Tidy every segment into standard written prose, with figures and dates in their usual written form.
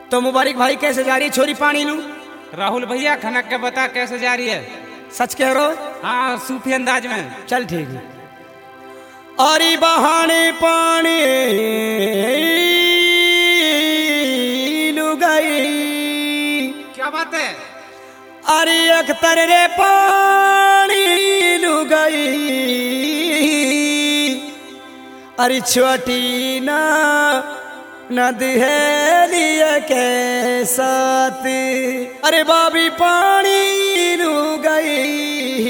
तो मुबारक भाई कैसे जा रही है छोरी पानी लू? राहुल भैया खनक के बता कैसे जा रही है? सच कह रहे हो? हाँ सूफी अंदाज में। चल ठीक है। अरे बहाने पानी लू गई। क्या बात है? अरे अख्तर रे पानी लू गई। अरे छोटी ना नदी है लिया के साथ। अरे बाबी पानी लू गई।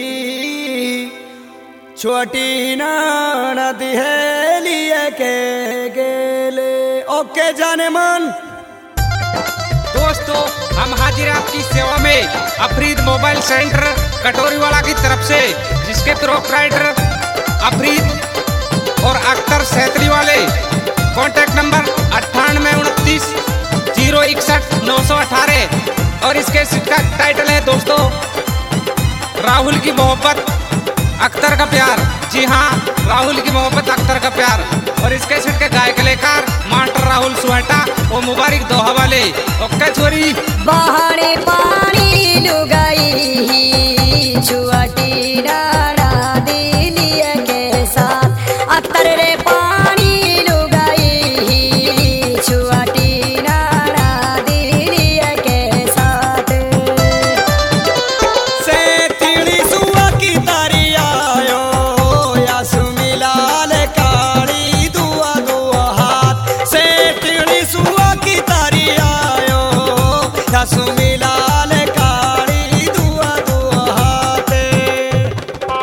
छोटी ना नदी है लिया के गेले। ओके जाने मन। दोस्तों हम हाजिर आपकी सेवा में अफरीद मोबाइल सेंटर कटोरी वाला की तरफ से, जिसके प्रोप्राइटर अफरीद और अख्तर सैतली वाले। कॉन्टैक्ट नंबर 9829 और इसके सीट का टाइटल है दोस्तों राहुल की मोहब्बत अख्तर का प्यार। जी हाँ, राहुल की मोहब्बत अख्तर का प्यार। और इसके सीट के गायक लेकर मास्टर राहुल सुहेटा और मुबारक दोहा वाले। ओके छोरी बहाने पानी लुगाई छुआटी डारा दिलिया के साथ। अख्तर रे पानी लुगाई छुआटी डारा दिलिया के साथ। से तिड़ी सुआ की तारी आयो या सुमिलाल काली दुआ दुआ हाथ। से तिड़ी सुआ की तारी आयो या सुमिलाल काली दुआ दुआ हाथ।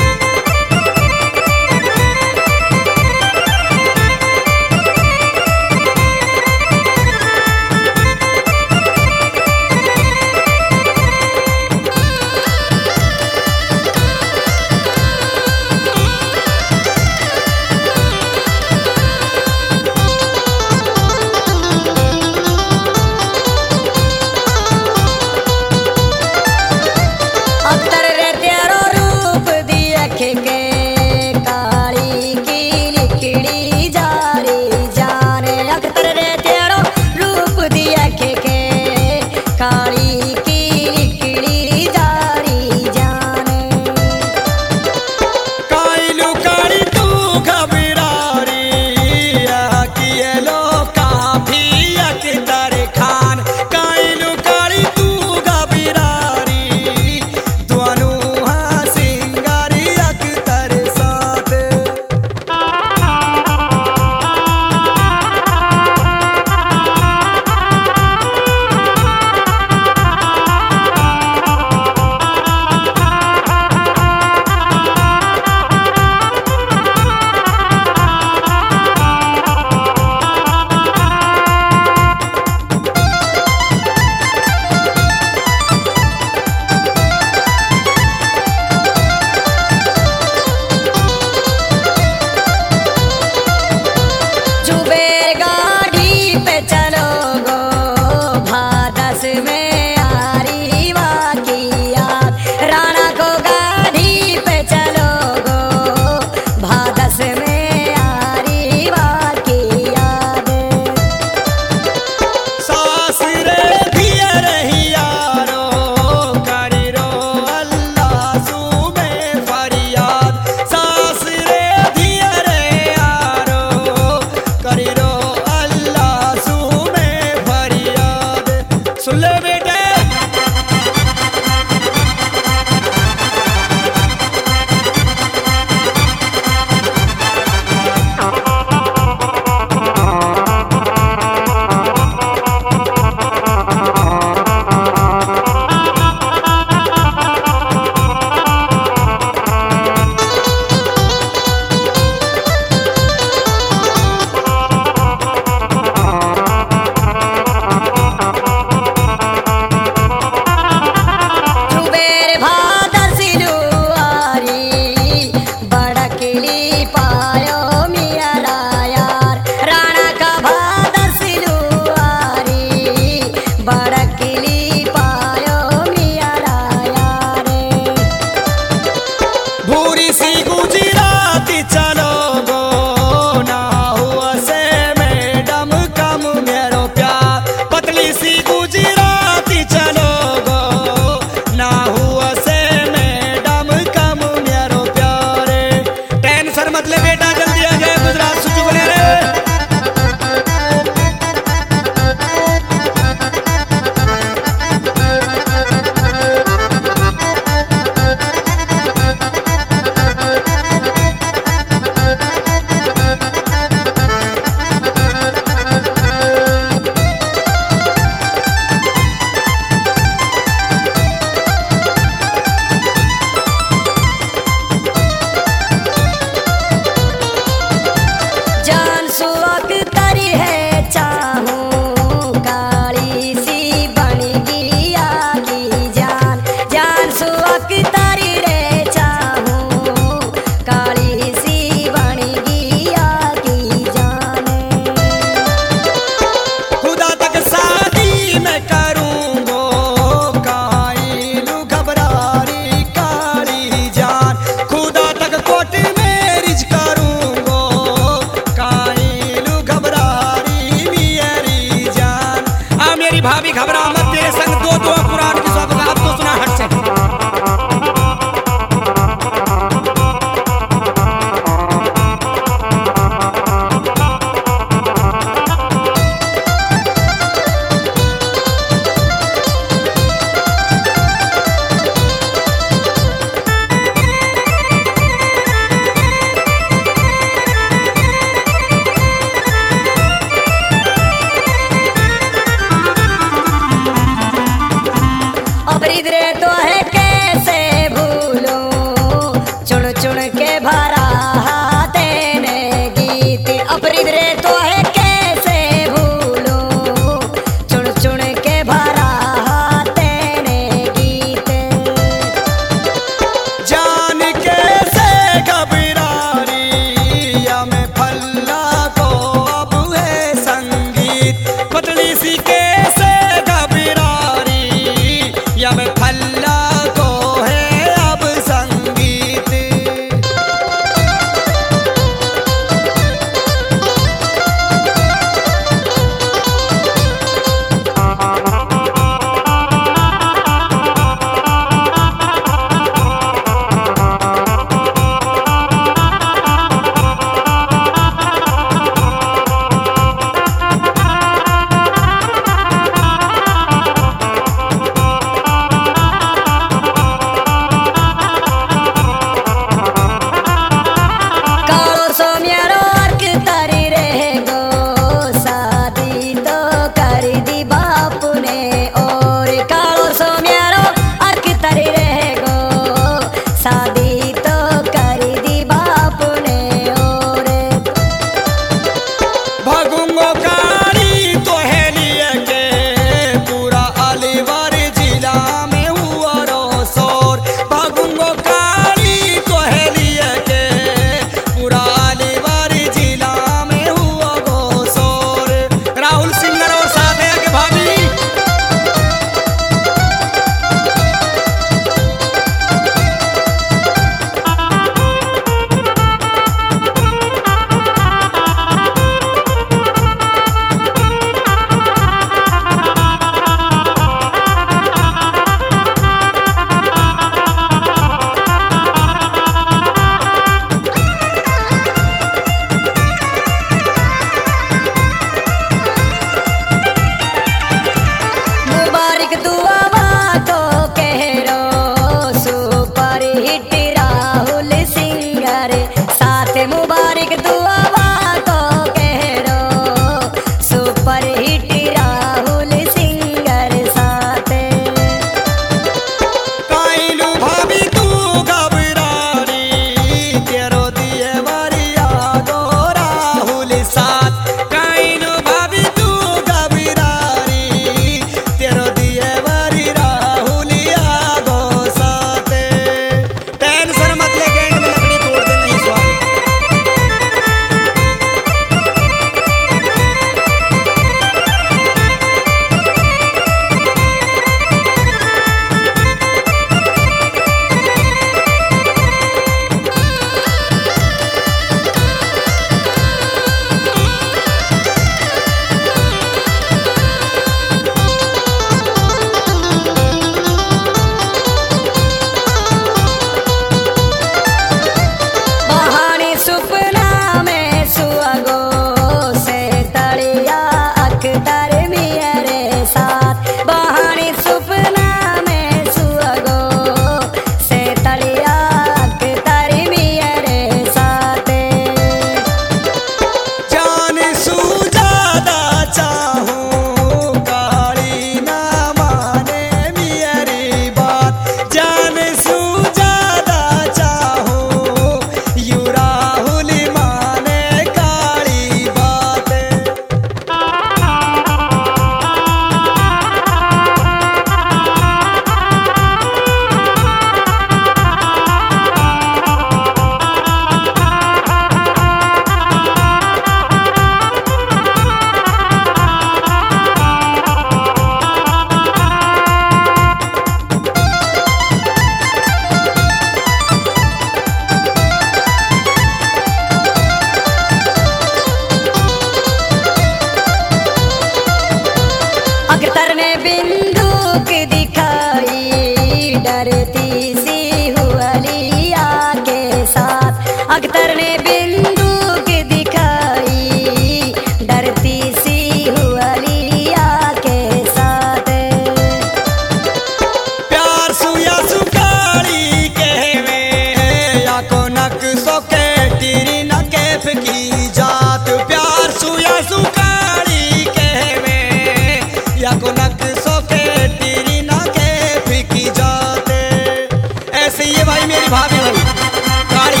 भाभी भाई गाड़ी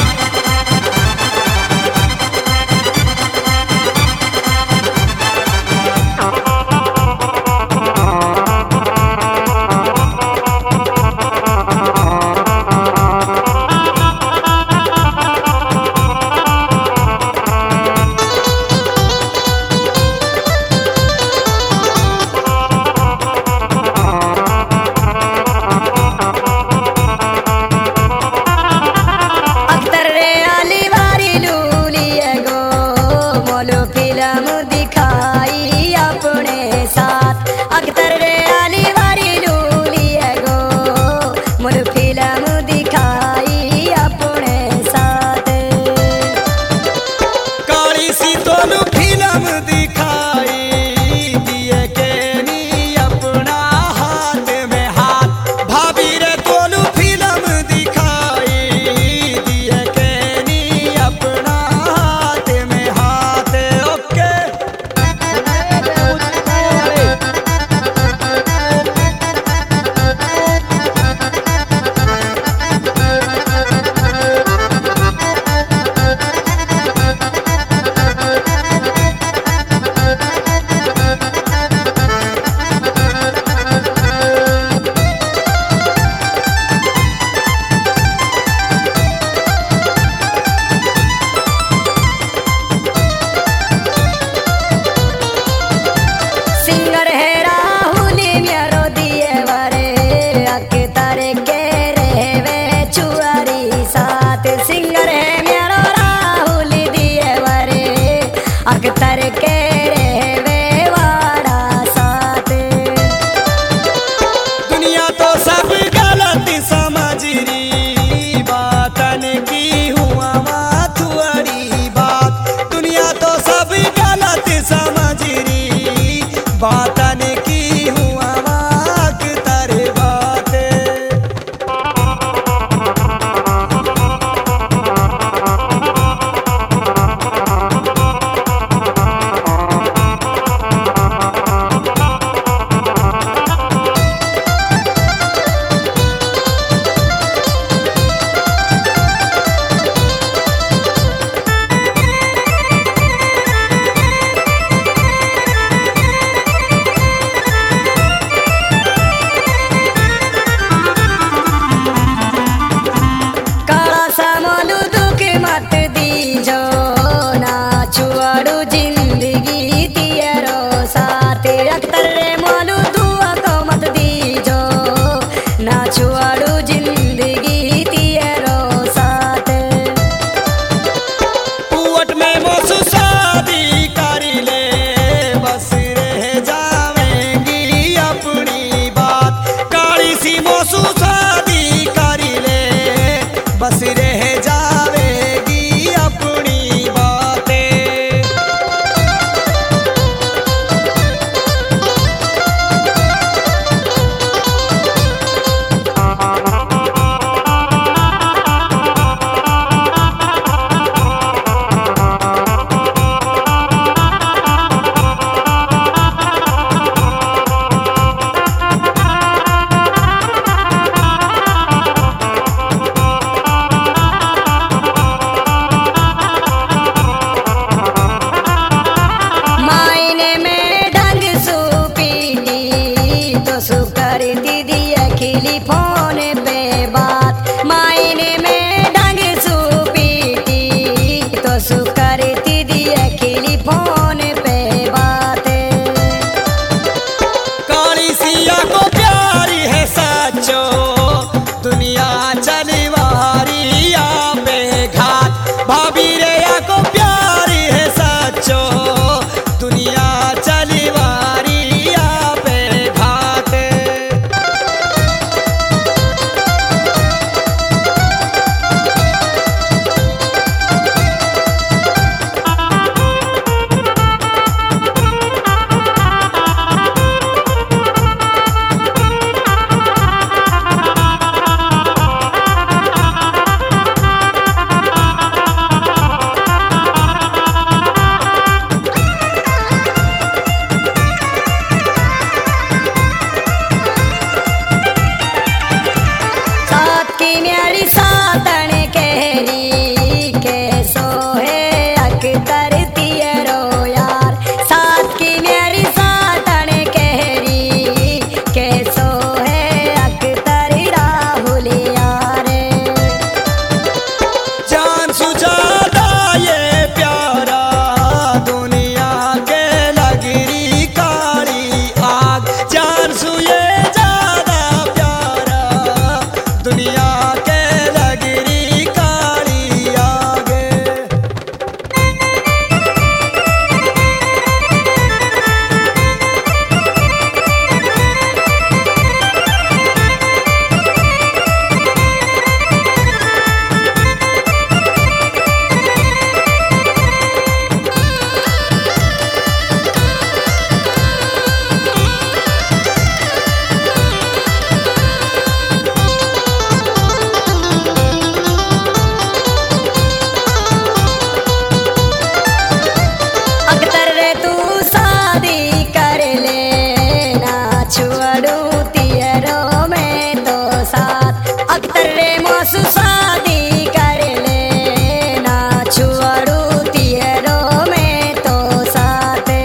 बस शादी कर लेना छुआड़ू तिहरो में तो साथे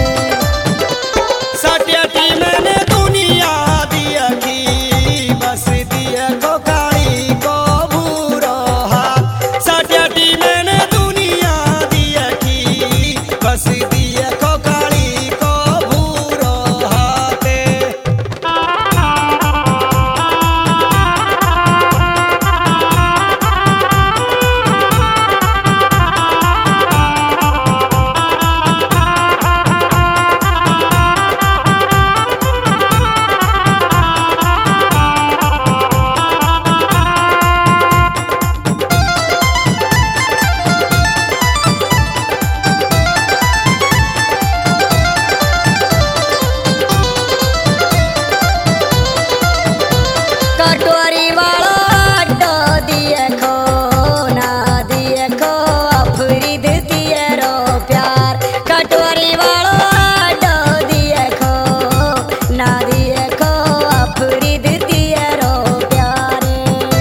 सटियटी मैंने दुनिया दिया की बस दिया को काली को भूरो हाथ सटियटी मैंने दुनिया दिया की बस दिया को काली को भूरो हाथ कटोरी वाला अड्डो दिए खो ना दिए खो अफरीद दिए रो प्यार कटोरी वाला अड्डो दिए खो ना दिए खो अफरीद दिए रो प्यारे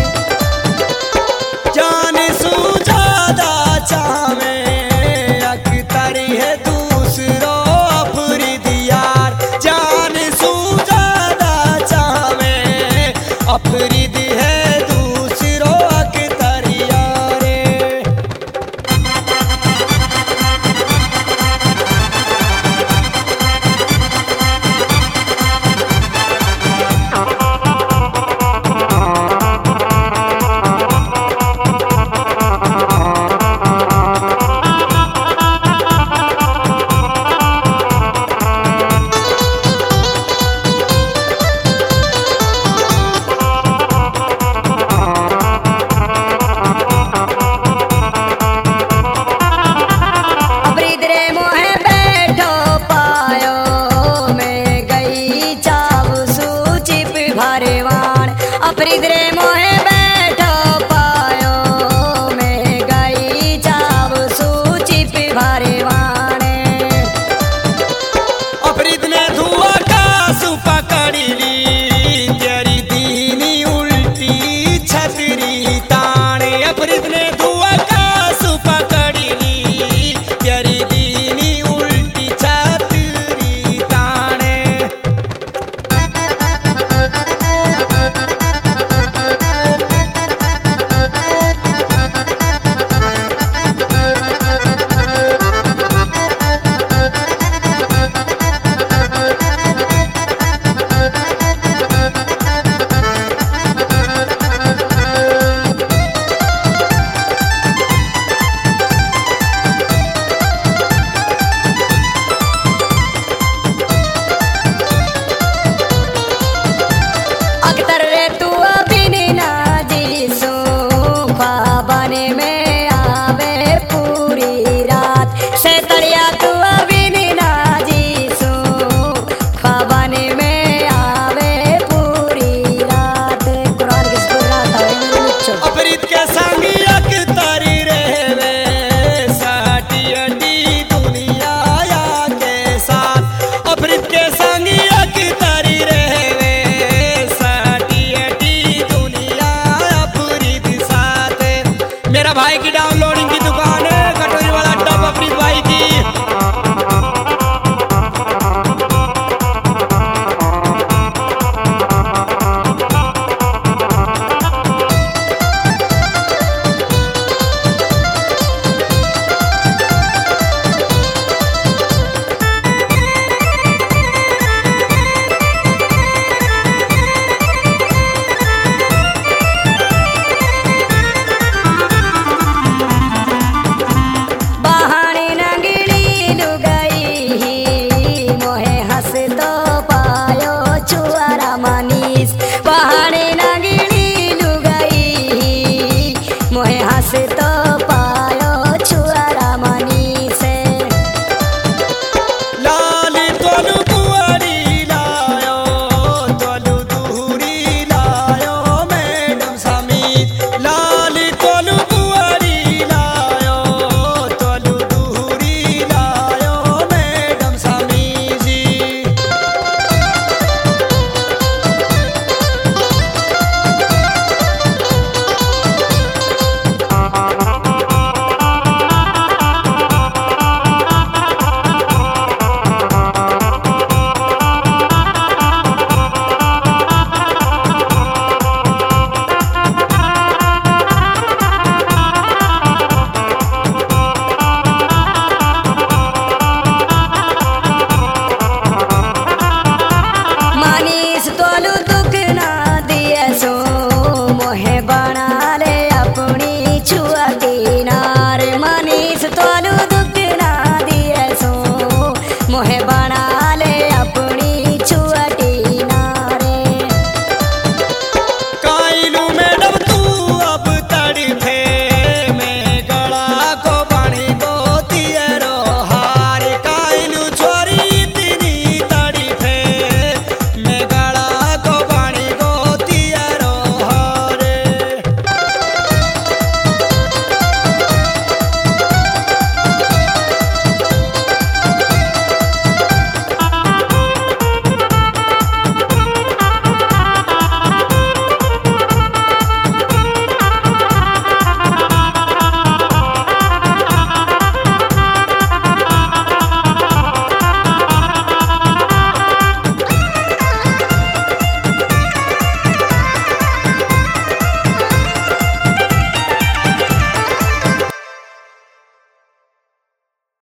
जान सू ज्यादा चाहवे अख्तर है दूसरो अफरीद यार जान सू ज्यादा चाहवे अफरीद है दूसरो अख्तर यारे अफरीद रे मोहे बैठो पायो मैं गई चाव सूचिप भरवान अफरीद रे मोहे बैठो पायो मैं गई चाव सूचिप भरवान अफरीद ने धुआ का सुपा कड़ी ली तेरी दीनी उल्टी छतरी ताने अफरीद ने धुआ का सुपा कड़ी ली तेरी दीनी उल्टी छतरी ताने अख्तर रे तू अभी ना जीसू ख्वाबन में आवे पूरी रात से तड़िया तू अभी ना जीसू ख्वाबन में आवे पूरी रात कुरान की सुरात है मुझे अफरीद के संग अख्तर रहवे सटियटी दुनिया या के साथ अफरीद के संग अख्तर रहवे सटियटी दुनिया अफरीद साथ मेरा भाई की डाउनलोडिंग की दुकान है कटोरी वाला टॉप अफरीद भाई की बहाने नंगड़ी लुगाई मोहे हंस तो पायो छुआरा मनीष बहाने नंगड़ी लुगाई मोहे हंस तो